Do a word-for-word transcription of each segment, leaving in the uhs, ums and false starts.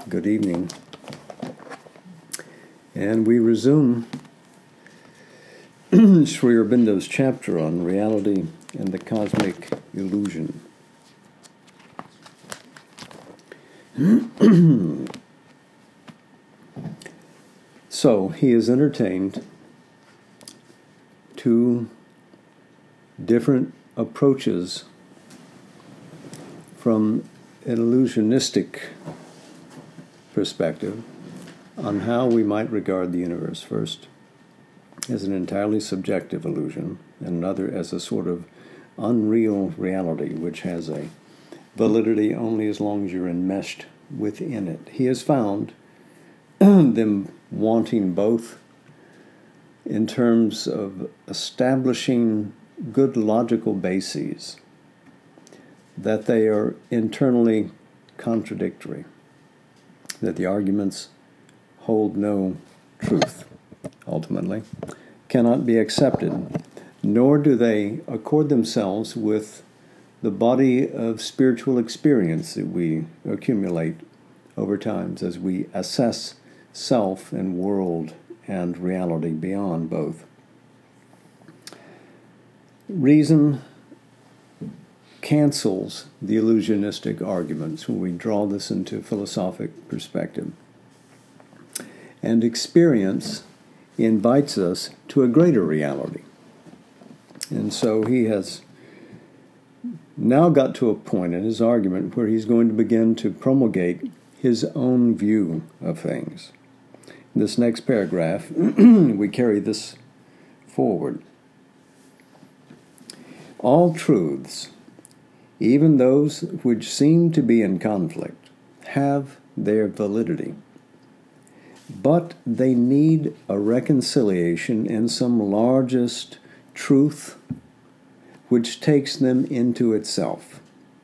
Good evening. And we resume Sri Aurobindo's chapter on reality and the cosmic illusion. So he has entertained two different approaches from an illusionistic perspective on how we might regard the universe. First, as an entirely subjective illusion, and another as a sort of unreal reality which has a validity only as long as you're enmeshed within it. He has found them wanting both in terms of establishing good logical bases, that they are internally contradictory, that the arguments hold no truth, ultimately, cannot be accepted, nor do they accord themselves with the body of spiritual experience that we accumulate over time as we assess self and world and reality beyond both. Reason cancels the illusionistic arguments when we draw this into philosophic perspective. And experience invites us to a greater reality. And so he has now got to a point in his argument where he's going to begin to promulgate his own view of things. In this next paragraph, we carry this forward. All truths, even those which seem to be in conflict, have their validity. But they need a reconciliation in some largest truth which takes them into itself.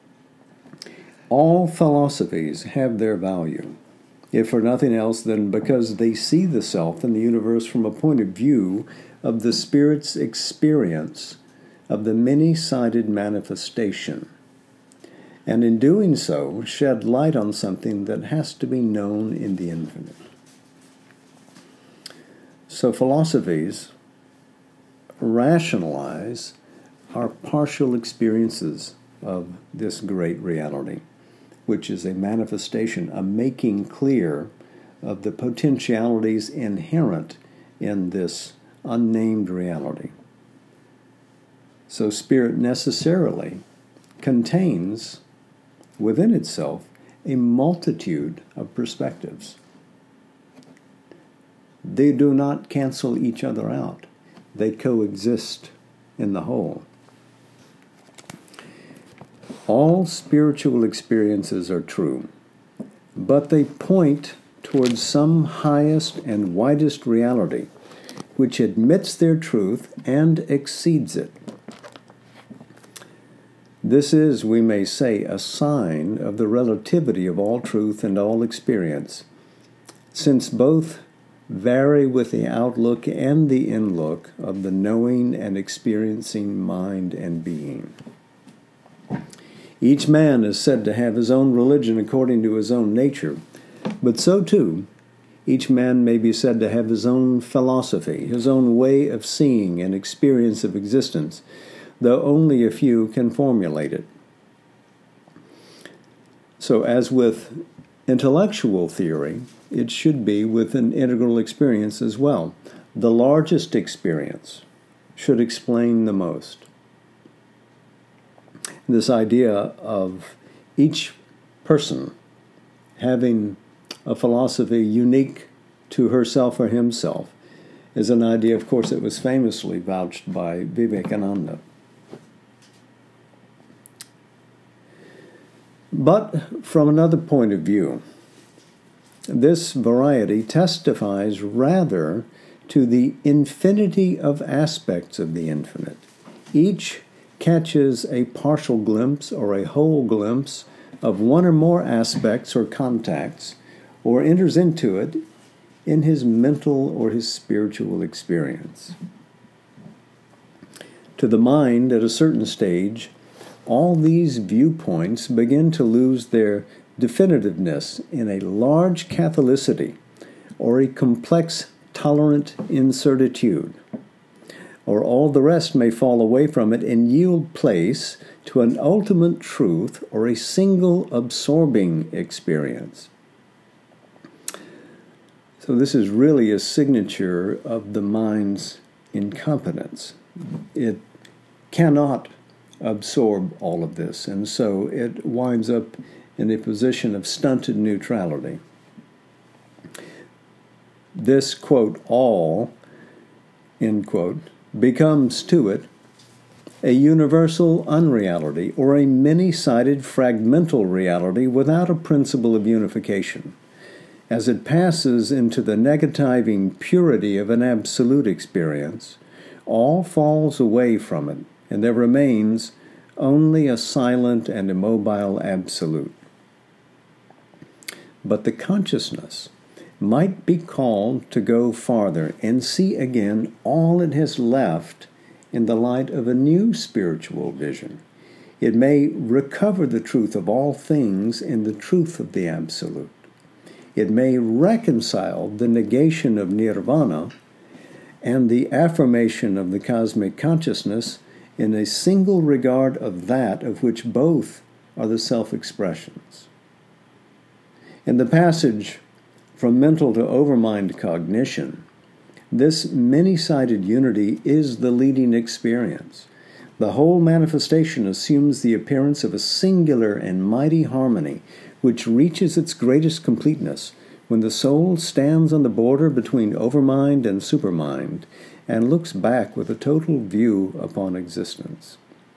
All philosophies have their value, if for nothing else than because they see the self and the universe from a point of view of the Spirit's experience of the many-sided manifestation, and in doing so shed light on something that has to be known in the infinite. So philosophies rationalize our partial experiences of this great reality, which is a manifestation, a making clear of the potentialities inherent in this unnamed reality. So spirit necessarily contains within itself a multitude of perspectives. They do not cancel each other out. They coexist in the whole. All spiritual experiences are true, but they point towards some highest and widest reality, which admits their truth and exceeds it. This is, we may say, a sign of the relativity of all truth and all experience, since both vary with the outlook and the inlook of the knowing and experiencing mind and being. Each man is said to have his own religion according to his own nature, but so too, each man may be said to have his own philosophy, his own way of seeing and experience of existence, though only a few can formulate it. So as with intellectual theory, it should be with an integral experience as well. The largest experience should explain the most. This idea of each person having a philosophy unique to herself or himself is an idea, of course, that was famously vouched by Vivekananda. But from another point of view, this variety testifies rather to the infinity of aspects of the infinite. Each catches a partial glimpse or a whole glimpse of one or more aspects or contacts, or enters into it in his mental or his spiritual experience. To the mind, at a certain stage, all these viewpoints begin to lose their definitiveness in a large catholicity or a complex tolerant incertitude, or all the rest may fall away from it and yield place to an ultimate truth or a single absorbing experience. So this is really a signature of the mind's incompetence. It cannot absorb all of this, and so it winds up in a position of stunted neutrality. This, quote, all, end quote, becomes to it a universal unreality or a many-sided fragmental reality without a principle of unification. As it passes into the negativing purity of an absolute experience, all falls away from it, and there remains only a silent and immobile absolute. But the consciousness might be called to go farther and see again all it has left in the light of a new spiritual vision. It may recover the truth of all things in the truth of the absolute. It may reconcile the negation of nirvana and the affirmation of the cosmic consciousness in a single regard of that of which both are the self-expressions. In the passage from mental to overmind cognition, this many-sided unity is the leading experience. The whole manifestation assumes the appearance of a singular and mighty harmony which reaches its greatest completeness when the soul stands on the border between overmind and supermind and looks back with a total view upon existence.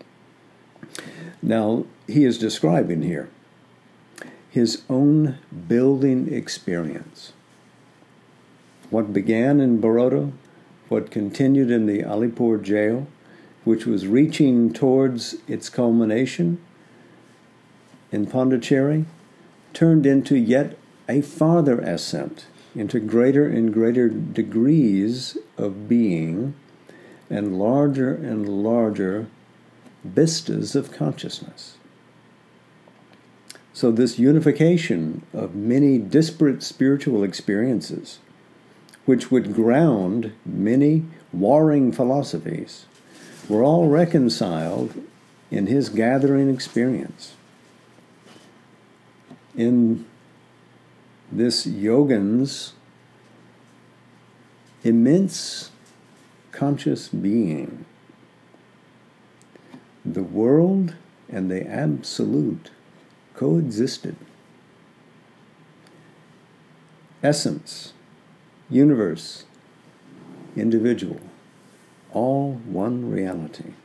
Now, he is describing here his own building experience. What began in Baroda, what continued in the Alipur jail, which was reaching towards its culmination in Pondicherry, turned into yet a farther ascent, into greater and greater degrees of being and larger and larger vistas of consciousness. So this unification of many disparate spiritual experiences, which would ground many warring philosophies, were all reconciled in his gathering experience. In this yogin's immense conscious being, the world and the absolute coexisted. Essence, universe, individual, all one reality.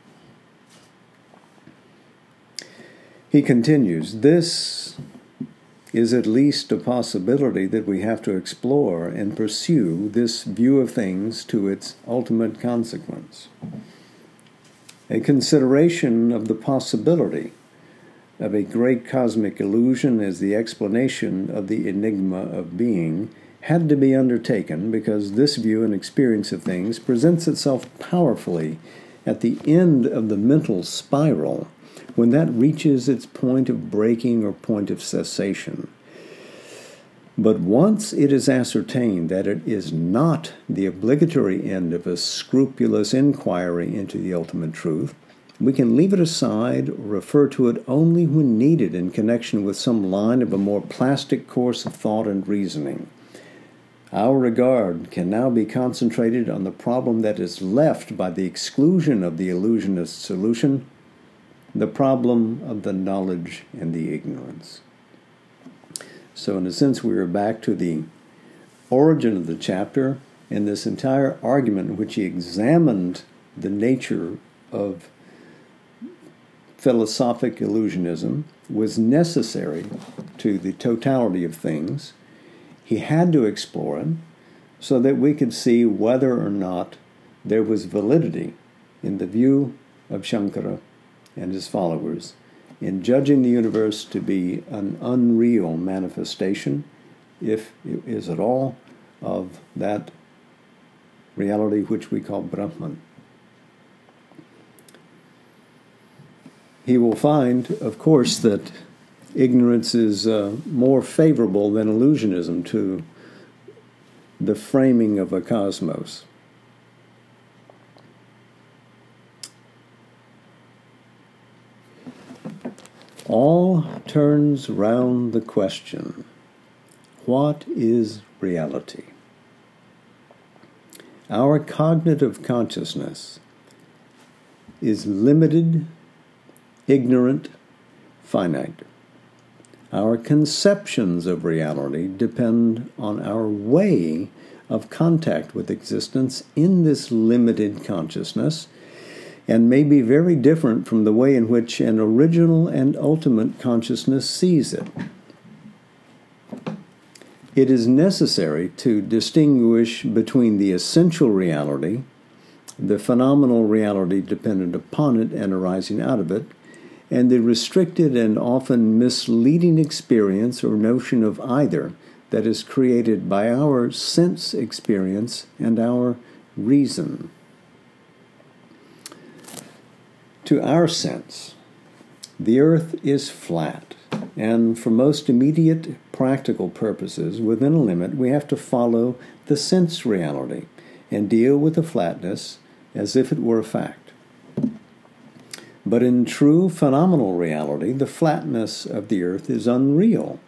He continues, this is at least a possibility that we have to explore and pursue this view of things to its ultimate consequence. A consideration of the possibility of a great cosmic illusion as the explanation of the enigma of being had to be undertaken because this view and experience of things presents itself powerfully at the end of the mental spiral when that reaches its point of breaking or point of cessation. But once it is ascertained that it is not the obligatory end of a scrupulous inquiry into the ultimate truth, we can leave it aside or refer to it only when needed in connection with some line of a more plastic course of thought and reasoning. Our regard can now be concentrated on the problem that is left by the exclusion of the illusionist solution, the problem of the knowledge and the ignorance. So in a sense, we are back to the origin of the chapter and this entire argument in which he examined the nature of philosophic illusionism was necessary to the totality of things. He had to explore it so that we could see whether or not there was validity in the view of Shankara and his followers in judging the universe to be an unreal manifestation, if it is at all, of that reality which we call Brahman. He will find, of course, that ignorance is uh, more favorable than illusionism to the framing of a cosmos. All turns round the question, what is reality? Our cognitive consciousness is limited, ignorant, finite. Our conceptions of reality depend on our way of contact with existence in this limited consciousness, and may be very different from the way in which an original and ultimate consciousness sees it. It is necessary to distinguish between the essential reality, the phenomenal reality dependent upon it and arising out of it, and the restricted and often misleading experience or notion of either that is created by our sense experience and our reason. To our sense, the earth is flat, and for most immediate practical purposes, within a limit, we have to follow the sense reality and deal with the flatness as if it were a fact. But in true phenomenal reality, the flatness of the earth is unreal.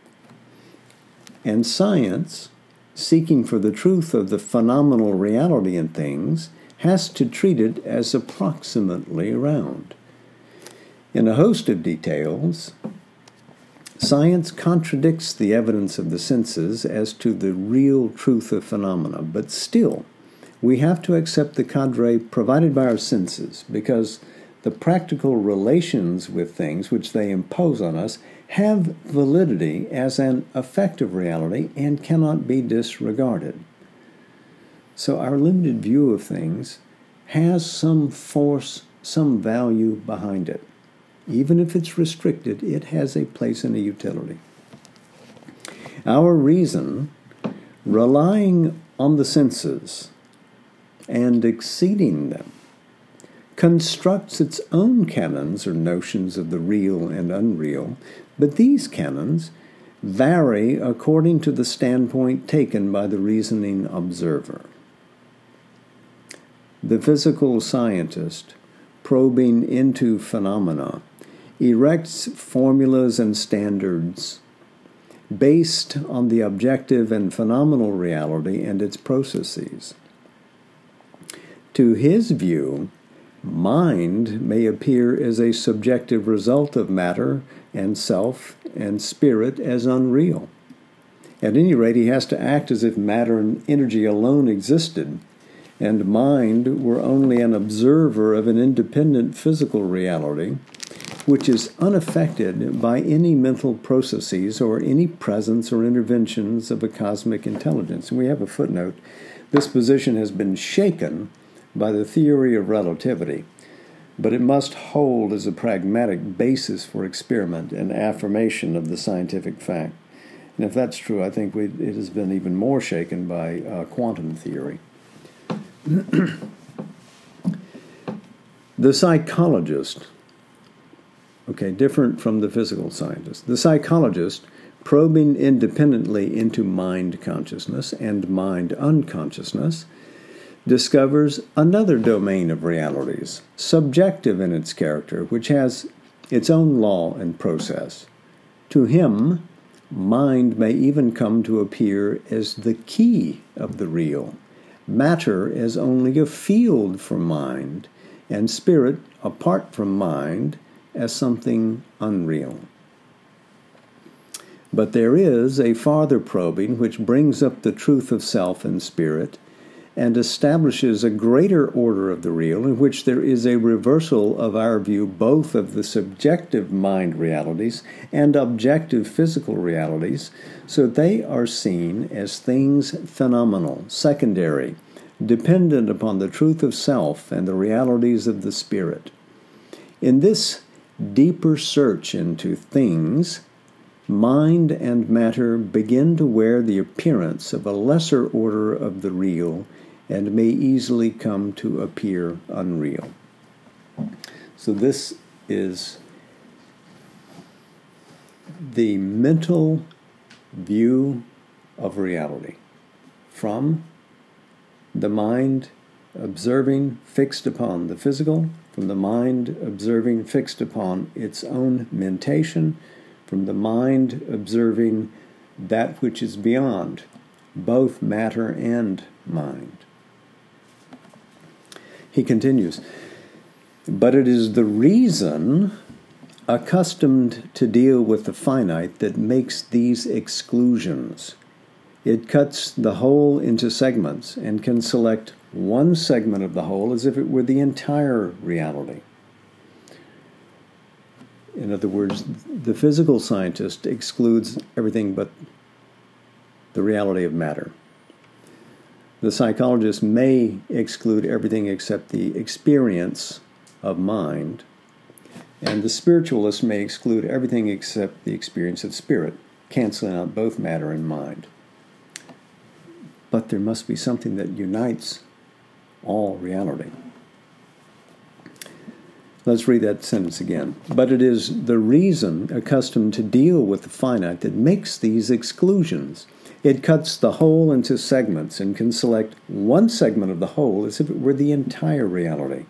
And science, seeking for the truth of the phenomenal reality in things, has to treat it as approximately round. In a host of details, science contradicts the evidence of the senses as to the real truth of phenomena, but still, we have to accept the cadre provided by our senses, because the practical relations with things which they impose on us have validity as an effect of reality and cannot be disregarded. So our limited view of things has some force, some value behind it. Even if it's restricted, it has a place and a utility. Our reason, relying on the senses and exceeding them, constructs its own canons or notions of the real and unreal, but these canons vary according to the standpoint taken by the reasoning observer. The physical scientist, probing into phenomena, erects formulas and standards based on the objective and phenomenal reality and its processes. To his view, mind may appear as a subjective result of matter and self and spirit as unreal. At any rate, he has to act as if matter and energy alone existed, and mind were only an observer of an independent physical reality, which is unaffected by any mental processes or any presence or interventions of a cosmic intelligence. And we have a footnote. This position has been shaken by the theory of relativity, but it must hold as a pragmatic basis for experiment and affirmation of the scientific fact. And if that's true, I think we, it has been even more shaken by uh, quantum theory. The psychologist, okay, different from the physical scientist, the psychologist, probing independently into mind consciousness and mind unconsciousness, discovers another domain of realities, subjective in its character, which has its own law and process. To him, mind may even come to appear as the key of the real, matter as only a field for mind, and spirit, apart from mind, as something unreal. But there is a farther probing which brings up the truth of self and spirit, and establishes a greater order of the real in which there is a reversal of our view both of the subjective mind realities and objective physical realities, so they are seen as things phenomenal, secondary, dependent upon the truth of self and the realities of the spirit. In this deeper search into things, mind and matter begin to wear the appearance of a lesser order of the real and may easily come to appear unreal. So this is the mental view of reality from the mind observing fixed upon the physical, from the mind observing fixed upon its own mentation, from the mind observing that which is beyond both matter and mind. He continues, but it is the reason accustomed to deal with the finite that makes these exclusions. It cuts the whole into segments and can select one segment of the whole as if it were the entire reality. In other words, the physical scientist excludes everything but the reality of matter. The psychologist may exclude everything except the experience of mind, and the spiritualist may exclude everything except the experience of spirit, canceling out both matter and mind. But there must be something that unites all reality. Let's read that sentence again. But it is the reason accustomed to deal with the finite that makes these exclusions. It cuts the whole into segments and can select one segment of the whole as if it were the entire reality.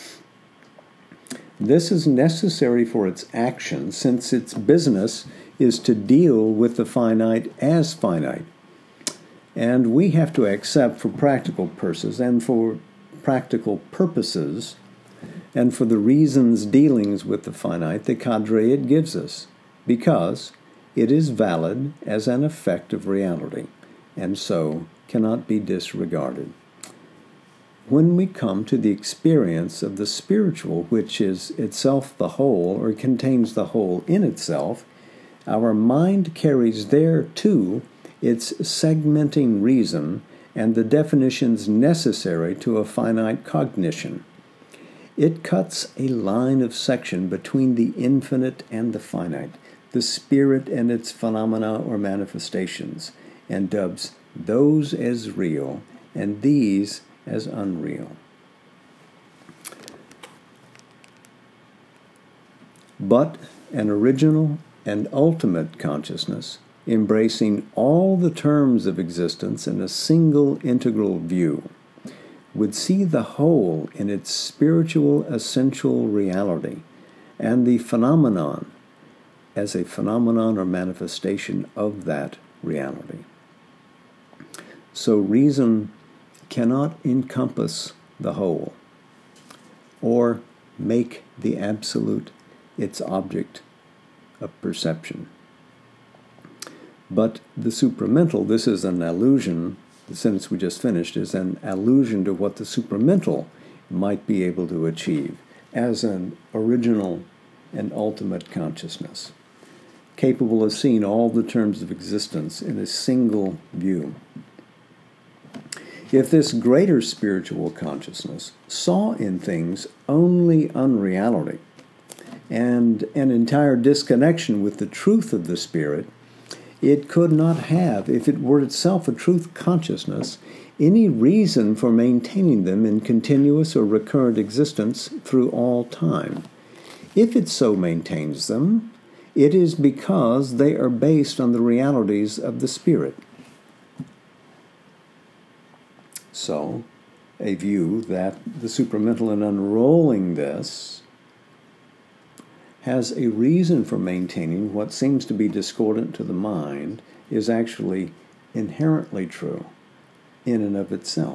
This is necessary for its action, since its business is to deal with the finite as finite. And we have to accept for practical purposes and for practical purposes and for the reasons dealings with the finite the cadre it gives us, because it is valid as an effect of reality, and so cannot be disregarded. When we come to the experience of the spiritual, which is itself the whole, or contains the whole in itself, our mind carries there, too, its segmenting reason and the definitions necessary to a finite cognition. It cuts a line of section between the infinite and the finite, the spirit and its phenomena or manifestations, and dubs those as real and these as unreal. But an original and ultimate consciousness, embracing all the terms of existence in a single integral view, would see the whole in its spiritual essential reality, and the phenomenon as a phenomenon or manifestation of that reality. So reason cannot encompass the whole, or make the absolute its object of perception. But the supramental, this is an allusion, the sentence we just finished is an allusion to what the supramental might be able to achieve as an original and ultimate consciousness, capable of seeing all the terms of existence in a single view. If this greater spiritual consciousness saw in things only unreality and an entire disconnection with the truth of the spirit, it could not have, if it were itself a truth consciousness, any reason for maintaining them in continuous or recurrent existence through all time. If it so maintains them, it is because they are based on the realities of the spirit. So, a view that the supramental, in unrolling this, has a reason for maintaining what seems to be discordant to the mind is actually inherently true in and of itself.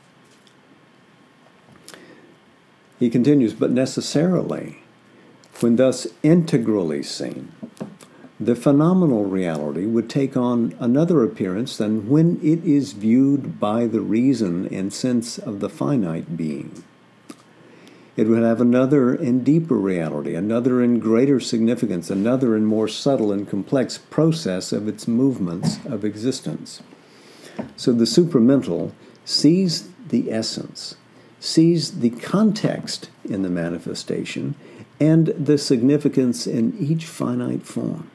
He continues, but necessarily, when thus integrally seen, the phenomenal reality would take on another appearance than when it is viewed by the reason and sense of the finite being. It would have another and deeper reality, another and greater significance, another and more subtle and complex process of its movements of existence. So the supramental sees the essence, sees the context in the manifestation, and the significance in each finite form.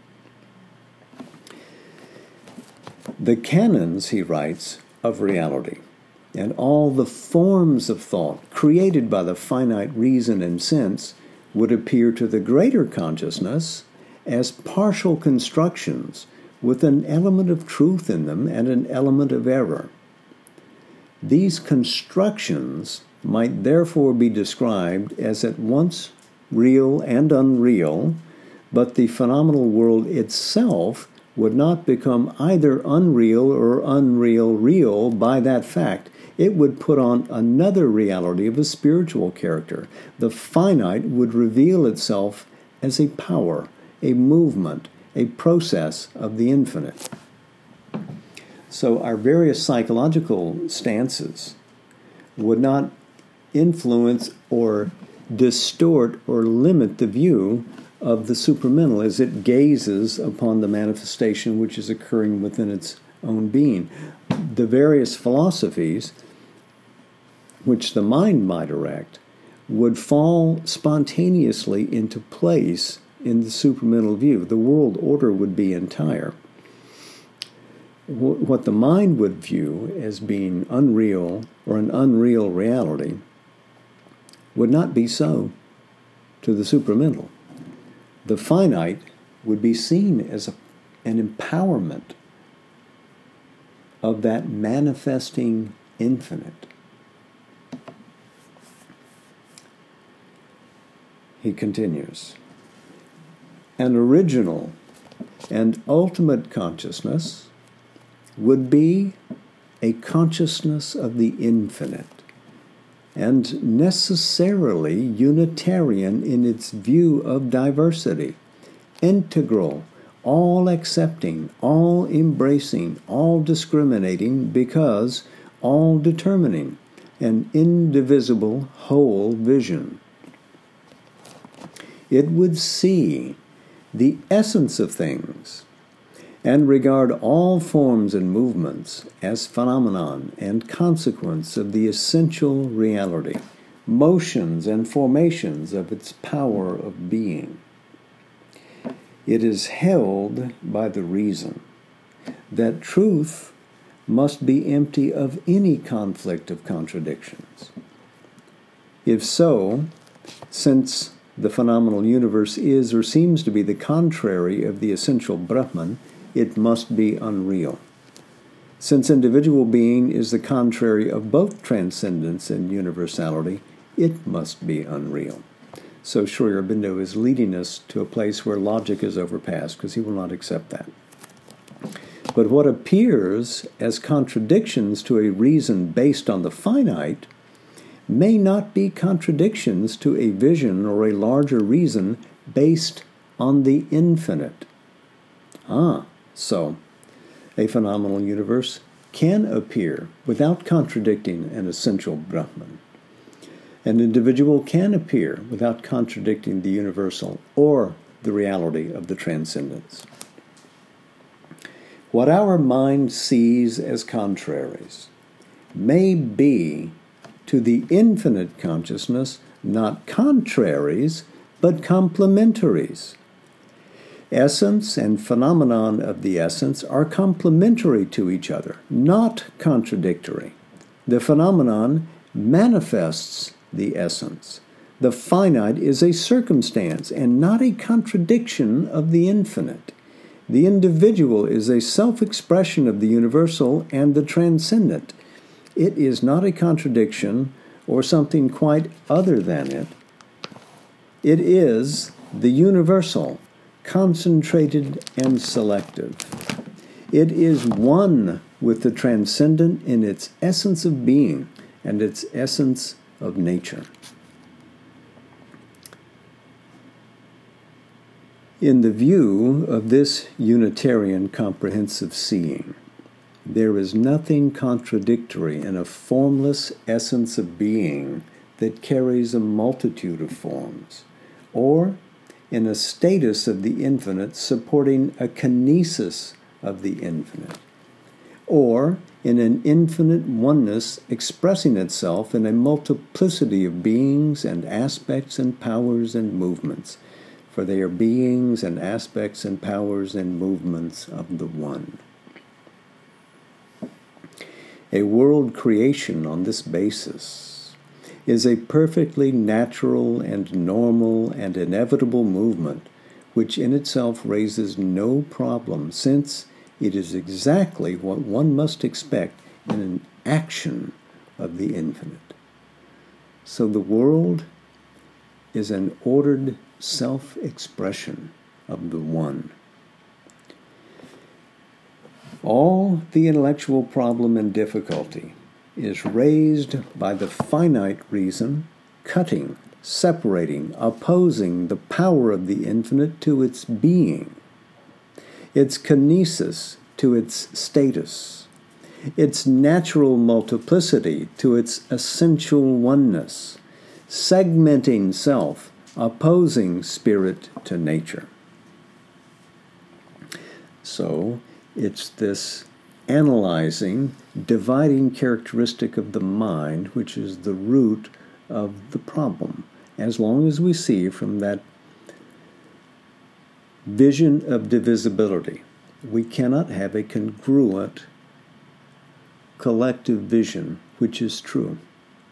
The canons, he writes, of reality, and all the forms of thought created by the finite reason and sense would appear to the greater consciousness as partial constructions with an element of truth in them and an element of error. These constructions might therefore be described as at once real and unreal, but the phenomenal world itself would not become either unreal or unreal real by that fact. It would put on another reality of a spiritual character. The finite would reveal itself as a power, a movement, a process of the infinite. So our various psychological stances would not influence or distort or limit the view of the supramental as it gazes upon the manifestation which is occurring within its own being. The various philosophies which the mind might erect would fall spontaneously into place in the supramental view. The world order would be entire. What the mind would view as being unreal or an unreal reality would not be so to the supramental. The finite would be seen as a, an empowerment of that manifesting infinite. He continues, an original and ultimate consciousness would be a consciousness of the infinite, and necessarily Unitarian in its view of diversity, integral, all-accepting, all-embracing, all-discriminating, because all-determining, an indivisible whole vision. It would see the essence of things and regard all forms and movements as phenomenon and consequence of the essential reality, motions and formations of its power of being. It is held by the reason that truth must be empty of any conflict of contradictions. If so, since the phenomenal universe is or seems to be the contrary of the essential Brahman, it must be unreal. Since individual being is the contrary of both transcendence and universality, it must be unreal. So Sri Aurobindo is leading us to a place where logic is overpassed, because he will not accept that. But what appears as contradictions to a reason based on the finite may not be contradictions to a vision or a larger reason based on the infinite. Ah, so a phenomenal universe can appear without contradicting an essential Brahman. An individual can appear without contradicting the universal or the reality of the transcendence. What our mind sees as contraries may be to the infinite consciousness not contraries, but complementaries. Essence and phenomenon of the essence are complementary to each other, not contradictory. The phenomenon manifests the essence. The finite is a circumstance and not a contradiction of the infinite. The individual is a self-expression of the universal and the transcendent. It is not a contradiction or something quite other than it. It is the universal, concentrated and selective. It is one with the transcendent in its essence of being and its essence of nature. In the view of this Unitarian comprehensive seeing, there is nothing contradictory in a formless essence of being that carries a multitude of forms, or in a status of the infinite supporting a kinesis of the infinite, or in an infinite oneness expressing itself in a multiplicity of beings and aspects and powers and movements, for they are beings and aspects and powers and movements of the One. A world creation on this basis is a perfectly natural and normal and inevitable movement which in itself raises no problem, since it is exactly what one must expect in an action of the infinite. So the world is an ordered self-expression of the one. All the intellectual problem and difficulty is raised by the finite reason cutting, separating, opposing the power of the infinite to its being, its kinesis to its status, its natural multiplicity to its essential oneness, segmenting self, opposing spirit to nature. So, it's this analyzing, dividing characteristic of the mind which is the root of the problem. As long as we see from that vision of divisibility, we cannot have a congruent collective vision which is true.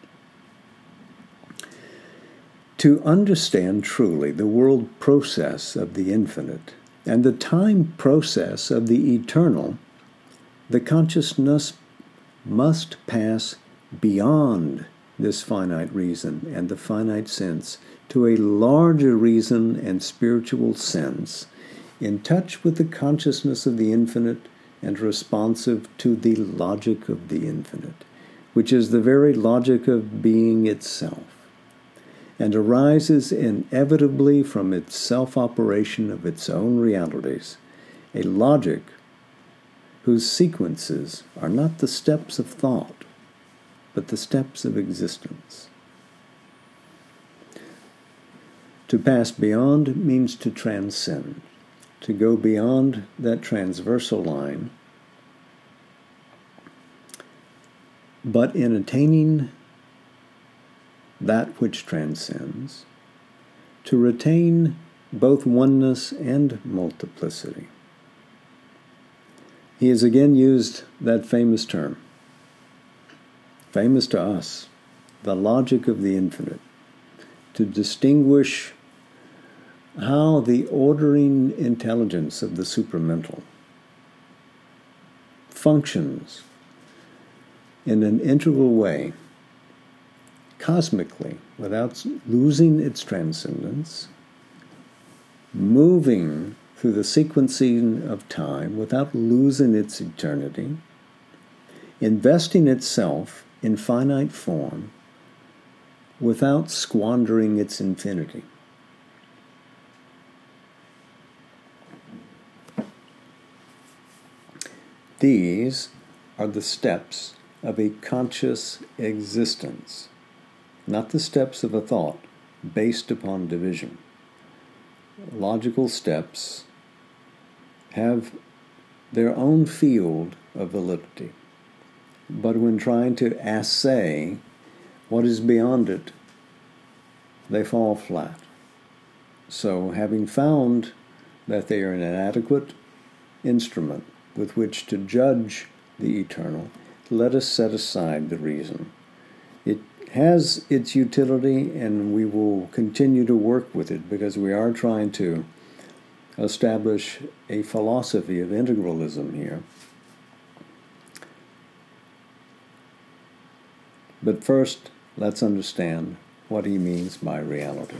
To understand truly the world process of the infinite and the time process of the eternal, the consciousness must pass beyond this finite reason and the finite sense to a larger reason and spiritual sense, in touch with the consciousness of the infinite and responsive to the logic of the infinite, which is the very logic of being itself, and arises inevitably from its self-operation of its own realities, a logic whose sequences are not the steps of thought, but the steps of existence. To pass beyond means to transcend, to go beyond that transversal line, but in attaining that which transcends, to retain both oneness and multiplicity. He has again used that famous term, famous to us, the logic of the infinite, to distinguish how the ordering intelligence of the supramental functions in an integral way, cosmically, without losing its transcendence, moving through the sequencing of time without losing its eternity, investing itself in finite form without squandering its infinity. These are the steps of a conscious existence, not the steps of a thought based upon division. Logical steps have their own field of validity, but when trying to assay what is beyond it, they fall flat. So, having found that they are an inadequate instrument with which to judge the eternal, let us set aside the reason. It has its utility, and we will continue to work with it because we are trying to establish a philosophy of integralism here. But first, let's understand what he means by reality.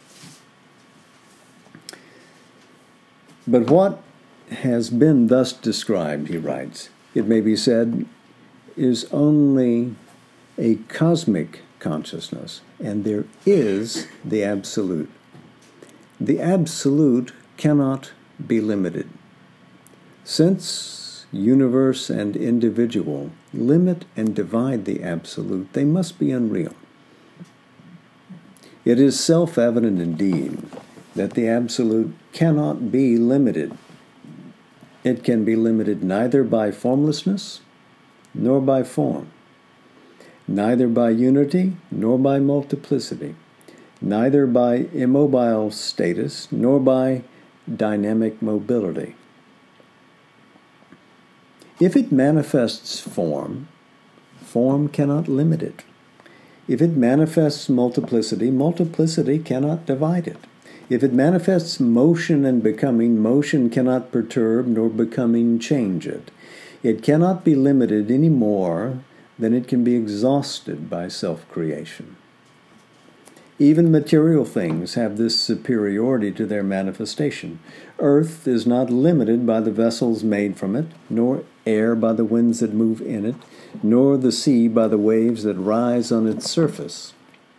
But what has been thus described, he writes, it may be said, is only a cosmic consciousness, and there is the absolute. The absolute cannot be limited. Since universe and individual limit and divide the absolute, they must be unreal. It is self-evident indeed that the absolute cannot be limited. It can be limited neither by formlessness nor by form, neither by unity nor by multiplicity, neither by immobile status nor by dynamic mobility. If it manifests form, form cannot limit it. If it manifests multiplicity, multiplicity cannot divide it. If it manifests motion and becoming, motion cannot perturb nor becoming change it. It cannot be limited any more than it can be exhausted by self-creation. Even material things have this superiority to their manifestation. Earth is not limited by the vessels made from it, nor air by the winds that move in it, nor the sea by the waves that rise on its surface.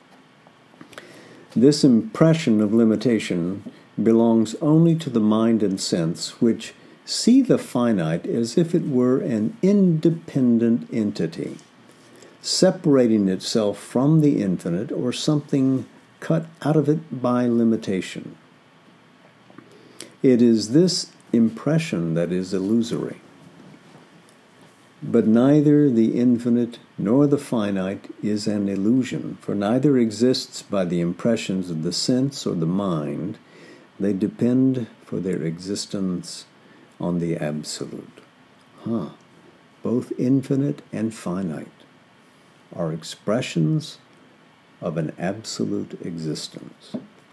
This impression of limitation belongs only to the mind and sense, which see the finite as if it were an independent entity, separating itself from the infinite or something cut out of it by limitation. It is this impression that is illusory. But neither the infinite nor the finite is an illusion, for neither exists by the impressions of the sense or the mind. They depend for their existence on the absolute. Huh. Both infinite and finite are expressions of an absolute existence.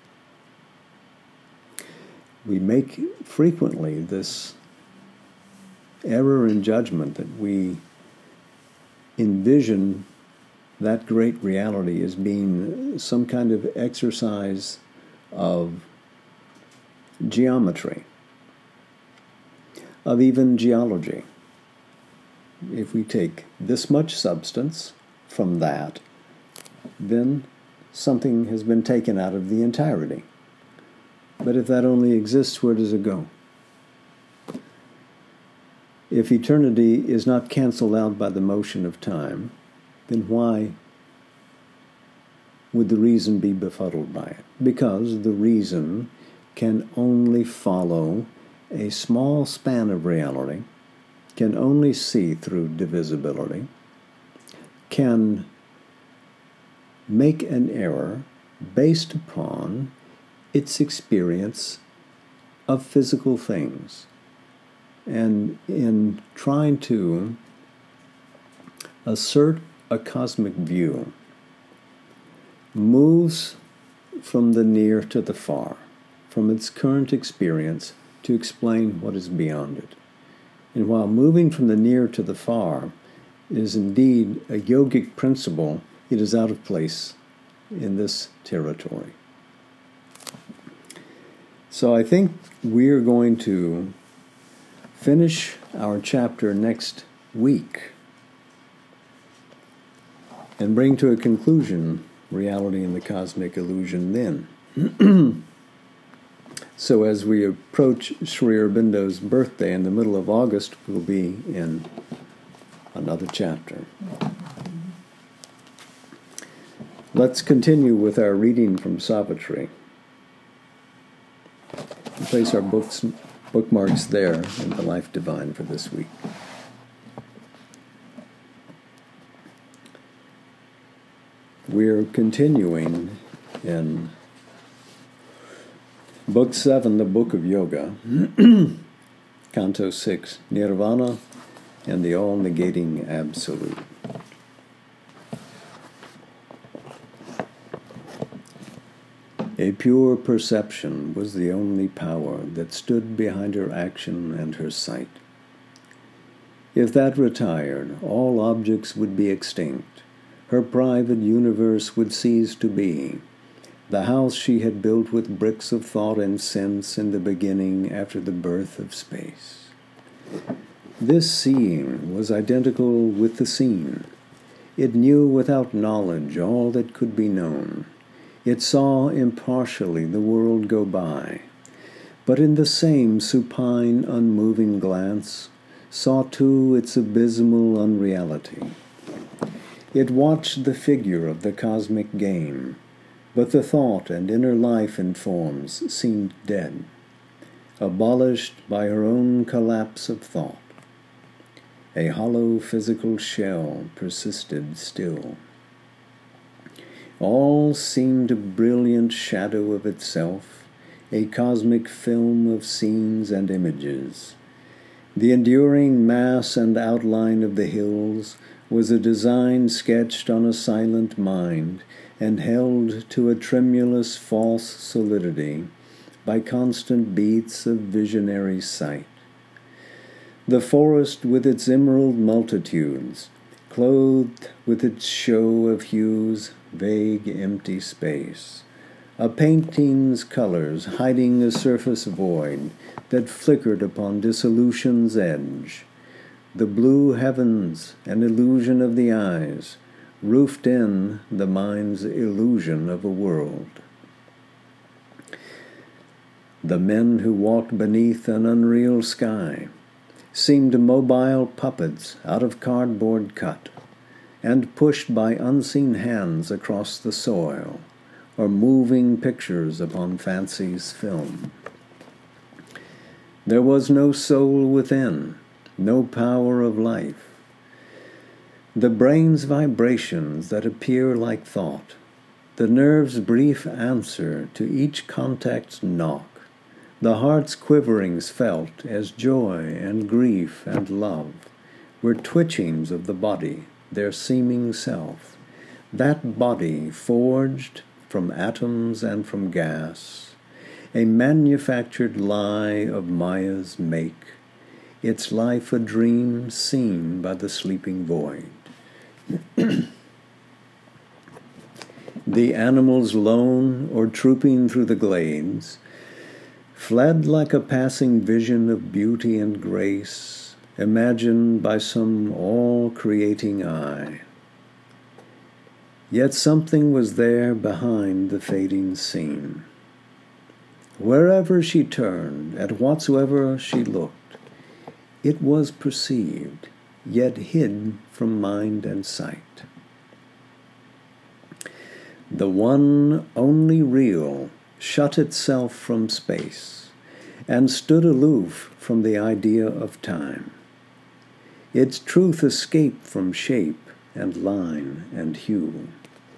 We make frequently this error in judgment that we envision that great reality as being some kind of exercise of geometry, of even geology. If we take this much substance from that, then something has been taken out of the entirety. But if that only exists, where does it go? If eternity is not canceled out by the motion of time, then why would the reason be befuddled by it? Because the reason can only follow a small span of reality, can only see through divisibility, can make an error based upon its experience of physical things. And in trying to assert a cosmic view, moves from the near to the far, from its current experience to explain what is beyond it. And while moving from the near to the far is indeed a yogic principle, it is out of place in this territory. So I think we're going to finish our chapter next week and bring to a conclusion reality and the cosmic illusion then. So as we approach Sri Aurobindo's birthday in the middle of August, we'll be in another chapter. Let's continue with our reading from Savitri. We'll place our books, bookmarks there in the Life Divine for this week. We're continuing in Book seven, the Book of Yoga, Canto six, Nirvana and the All-Negating Absolute. A pure perception was the only power that stood behind her action and her sight. If that retired, all objects would be extinct. Her private universe would cease to be, the house she had built with bricks of thought and sense in the beginning after the birth of space. This seeing was identical with the seen. It knew without knowledge all that could be known. It saw impartially the world go by, but in the same supine, unmoving glance, saw too its abysmal unreality. It watched the figure of the cosmic game, but the thought and inner life in forms seemed dead, abolished by her own collapse of thought. A hollow physical shell persisted still. All seemed a brilliant shadow of itself, a cosmic film of scenes and images. The enduring mass and outline of the hills was a design sketched on a silent mind and held to a tremulous false solidity by constant beats of visionary sight. The forest with its emerald multitudes, clothed with its show of hues, vague empty space, a painting's colors hiding a surface void that flickered upon dissolution's edge, the blue heavens, an illusion of the eyes, roofed in the mind's illusion of a world. The men who walked beneath an unreal sky seemed mobile puppets out of cardboard cut and pushed by unseen hands across the soil, or moving pictures upon fancy's film. There was no soul within, no power of life. The brain's vibrations that appear like thought, the nerve's brief answer to each contact's knock, the heart's quiverings felt as joy and grief and love were twitchings of the body, their seeming self, that body forged from atoms and from gas, a manufactured lie of Maya's make, its life a dream seen by the sleeping void. The animals lone or trooping through the glades fled like a passing vision of beauty and grace, imagined by some all-creating eye. Yet something was there behind the fading scene. Wherever she turned, at whatsoever she looked, it was perceived, yet hid from mind and sight. The one only real shut itself from space and stood aloof from the idea of time. Its truth escaped from shape and line and hue.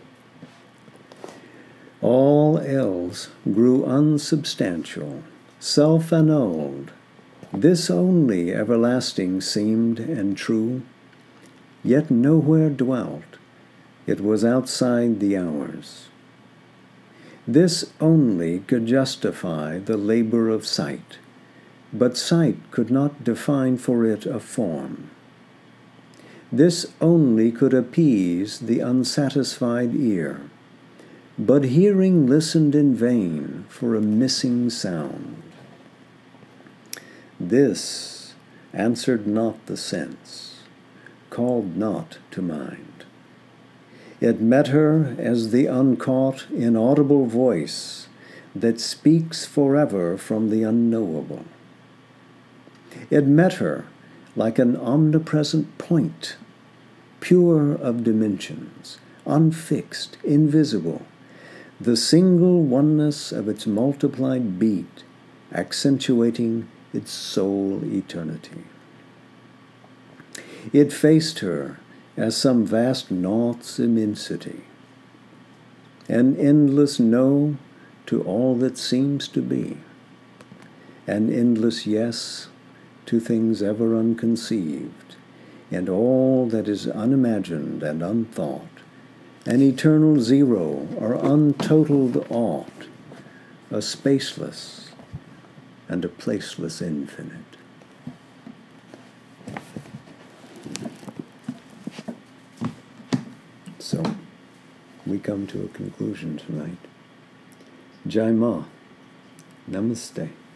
All else grew unsubstantial, self-annulled. This only everlasting seemed and true, yet nowhere dwelt. It was outside the hours. This only could justify the labor of sight, but sight could not define for it a form. This only could appease the unsatisfied ear, but hearing listened in vain for a missing sound. This answered not the sense, called not to mind. It met her as the uncaught, inaudible voice that speaks forever from the unknowable. It met her like an omnipresent point, pure of dimensions, unfixed, invisible, the single oneness of its multiplied beat, accentuating its sole eternity. It faced her as some vast naught's immensity, an endless no to all that seems to be, an endless yes to things ever unconceived, and all that is unimagined and unthought, an eternal zero or untotaled aught, a spaceless and a placeless infinite. So, we come to a conclusion tonight. Jai Ma. Namaste.